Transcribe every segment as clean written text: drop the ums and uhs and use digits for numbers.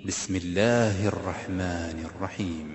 بسم الله الرحمن الرحيم.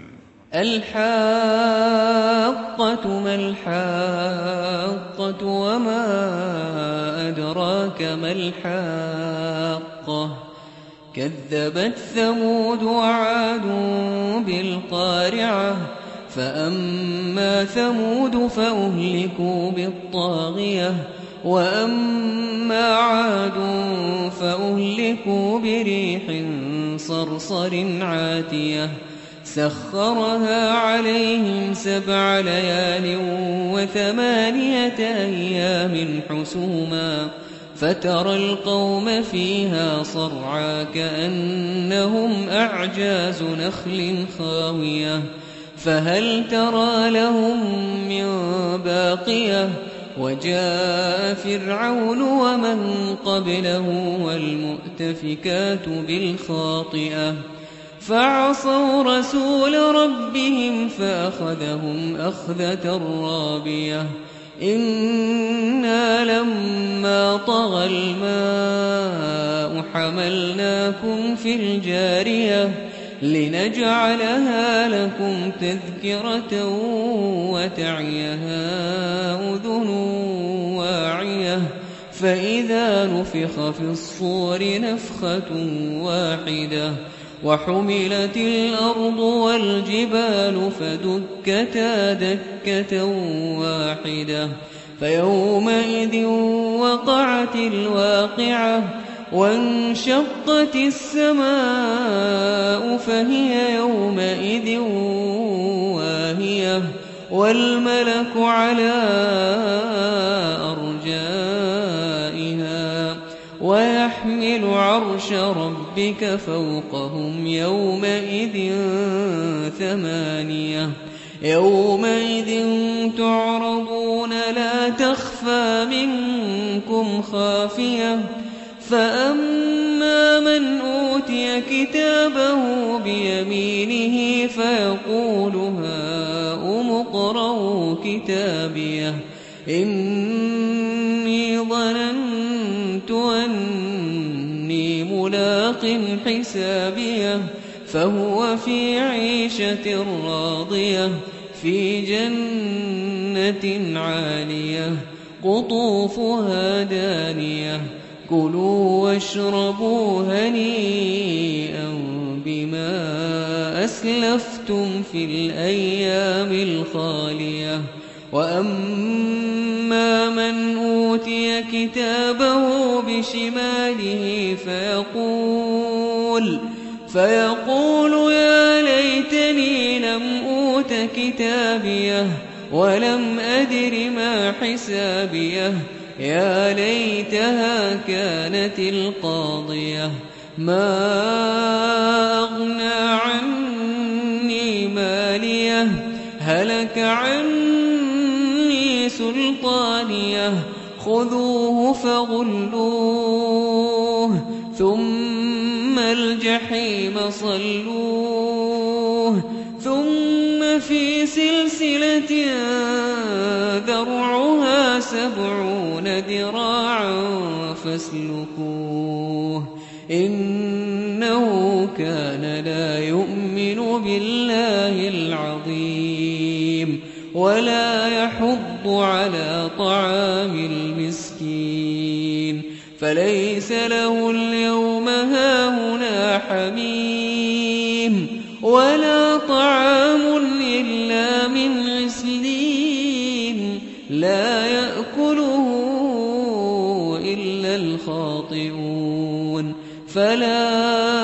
الحاقة ما الحاقة وما أدراك ما الحاقة كذبت ثمود وعاد بالقارعة فأما ثمود فأهلكوا بالطاغية وأما عاد فأهلكوا بريح صرصر عاتية سخرها عليهم 7 ليال و8 أيام حسوما فترى القوم فيها صرعى كأنهم أعجاز نخل خاوية فهل ترى لهم من باقية وجاء فرعون ومن قبله والمؤتفكات بالخاطئة فعصوا رسول ربهم فأخذهم أخذة رابية إنا لما طغى الماء حملناكم في الجارية لنجعلها لكم تذكرة وتعيها أذن واعية فإذا نفخ في الصور نفخة واحدة وحملت الأرض والجبال فدكتا دكة واحدة فيومئذ وقعت الواقعة وانشقت السماء فهي يومئذ واهية والملك على أرجائها ويحمل عرش ربك فوقهم يومئذ 8 يومئذ تعرضون لا تخفى منكم خافية فأما من أوتي كتابه بيمينه فيقول هاؤم اقرءوا كتابيه إني ظننت أني ملاق حسابيه فهو في عيشة راضية في جنة عالية قطوفها دانية كلوا واشربوا هنيئا بما أسلفتم في الأيام الخالية وأما من أوتي كتابه بشماله فيقول يا ليتني لم أوت كتابيه ولم أدر ما حسابيه يا ليتها كانت القاضية ما أغنى عني ماليه هلك عني سلطانيه خذوه فغلوه ثم الجحيم صلوه ثم في سلسلة ذرعها 70 ذراعا فاسلكوه إنه كان لا يؤمن بالله العظيم ولا يحض على طعام المسكين فليس له اليوم هاهنا حميم ولا طعام إلا من غسلين لا يأكله إلا الخاطئون فلا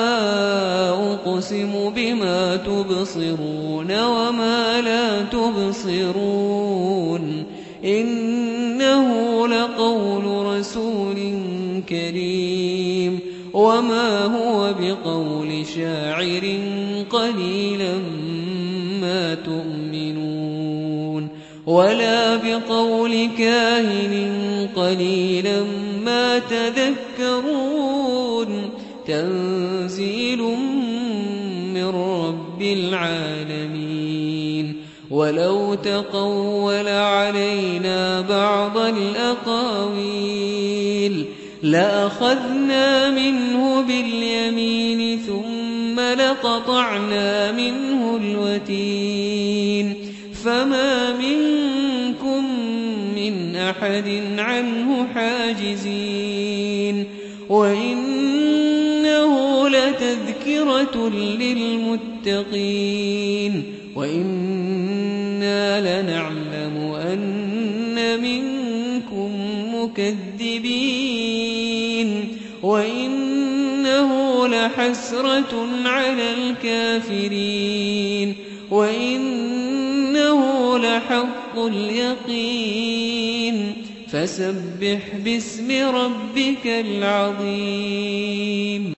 أقسم بما تبصرون وما لا تبصرون إنه لقول رسول كريم وما هو بقول شاعر قليلا ما تؤمنون ولا بقول كاهن قليلا ما تذكرون تنزيل من رب العالمين ولو تقول علينا بعض الأقاويل لأخذنا منه باليمين ثم ثم لقطعنا منه الوتين فما منكم من أحد عنه حاجزين وإنه لتذكرة للمتقين وإنا لنعلم أن منكم مكذبين وإنه لحسرة على الكافرين وإنه لحق اليقين فسبح باسم ربك العظيم